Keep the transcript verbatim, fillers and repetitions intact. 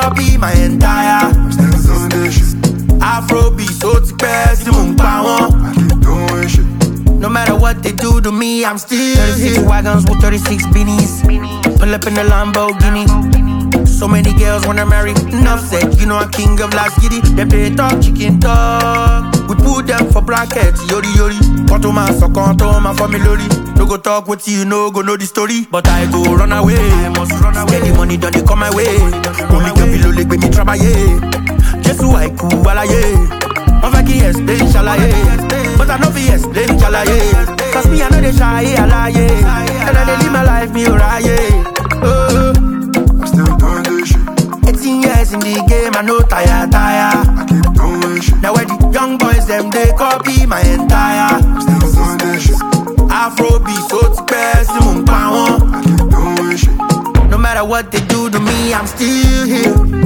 copy my entire. I'm still doing this shit. Afrobeat, so ti pẹ́ sí mò ń pa wọ́n. I keep doing shit. No matter what they do to me, I'm still thirty-six here. Wagons with thirty-six beanies. Pull up in the Lamborghini. So many girls wanna marry. Enough said, you know I'm king of last giddy. Them they talk chicken talk. We put them for brackets, yori yori. Conto man, so conto man for me lori. No go talk with you, no go know the story. But I go run away. I must run away. Steady money don't they come my way. Only can below leg with me travailler. Just so I cool alaye. On va qui explain chalaye. But I know fi explain chalaye. Cause me I know they shy alaye. And I they live my life me oraye. Oh. I'm still doing this shit. eighteen years in the game, I know tire, tire. I keep doing shit. Now where the young boys, them, they copy my entire. I'm still doing this shit. Afrobeat, so ti pẹ́ sí mò ń pa wọ́n. I keep doing shit. No matter what they do to me, I'm still here.